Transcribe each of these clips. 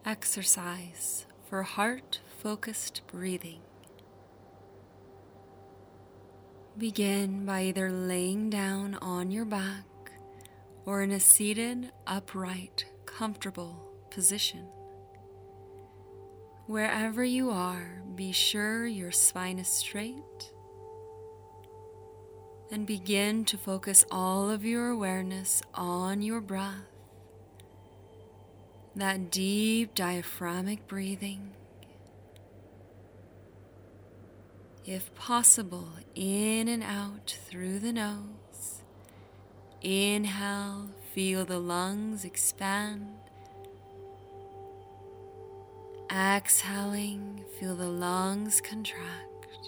exercise for heart-focused breathing. Begin by either laying down on your back or in a seated, upright, comfortable position. Wherever you are, be sure your spine is straight and begin to focus all of your awareness on your breath, that deep diaphragmatic breathing. If possible, in and out through the nose. Inhale, feel the lungs expand. Exhaling, feel the lungs contract.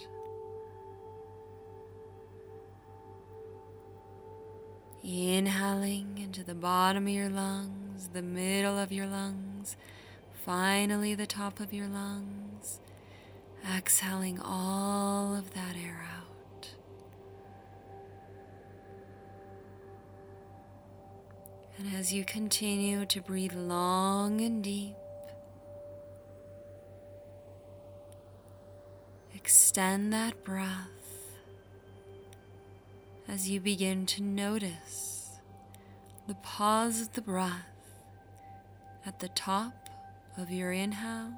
Inhaling into the bottom of your lungs, the middle of your lungs, finally the top of your lungs. Exhaling all of that air out. And as you continue to breathe long and deep, extend that breath as you begin to notice the pause of the breath at the top of your inhale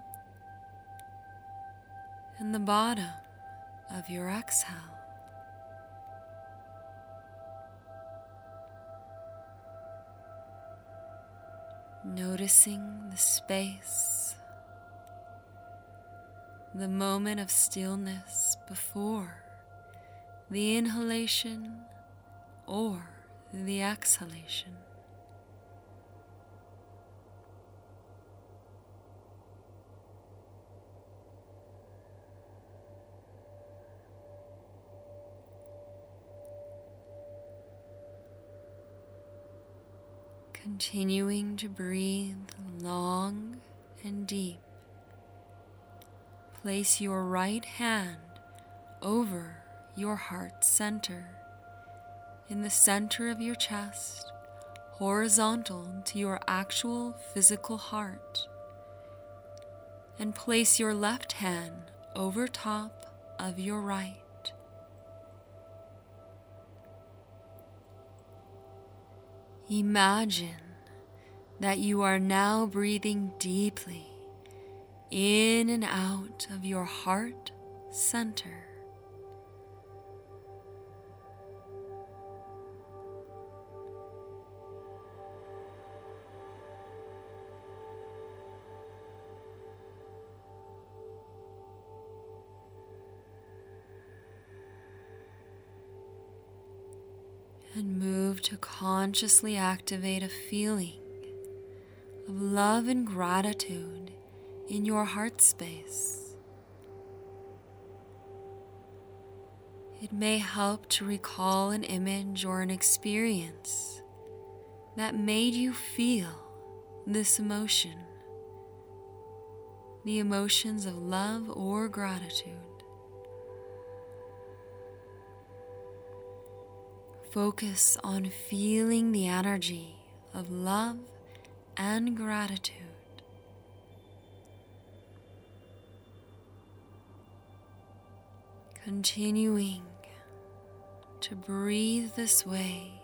and the bottom of your exhale. Noticing the space, the moment of stillness before the inhalation or the exhalation. Continuing to breathe long and deep. Place your right hand over your heart center, in the center of your chest, horizontal to your actual physical heart, and place your left hand over top of your right. Imagine that you are now breathing deeply in and out of your heart center. And move to consciously activate a feeling of love and gratitude in your heart space. It may help to recall an image or an experience that made you feel this emotion, the emotions of love or gratitude. Focus on feeling the energy of love and gratitude. Continuing to breathe this way.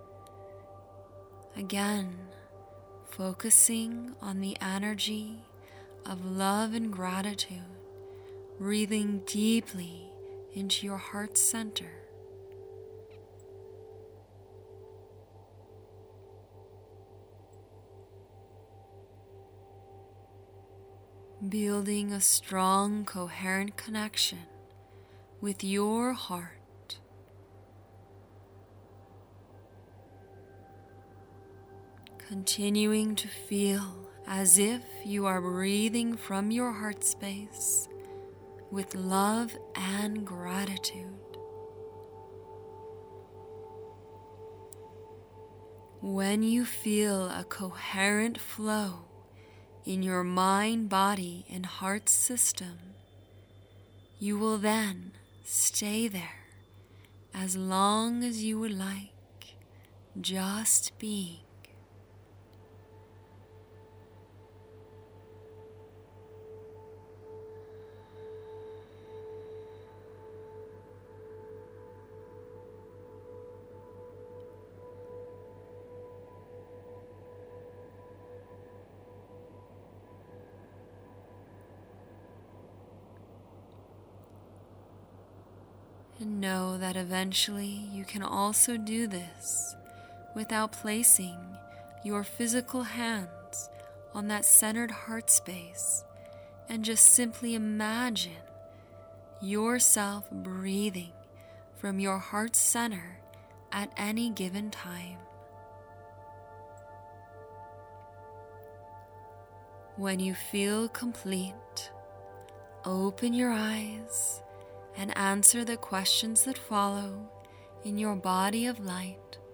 Again, focusing on the energy of love and gratitude, breathing deeply into your heart center. Building a strong, coherent connection with your heart. Continuing to feel as if you are breathing from your heart space with love and gratitude. When you feel a coherent flow in your mind, body, and heart system, you will then stay there as long as you would like, just being. And know that eventually you can also do this without placing your physical hands on that centered heart space, and just simply imagine yourself breathing from your heart center at any given time. When you feel complete, open your eyes and answer the questions that follow in your body of light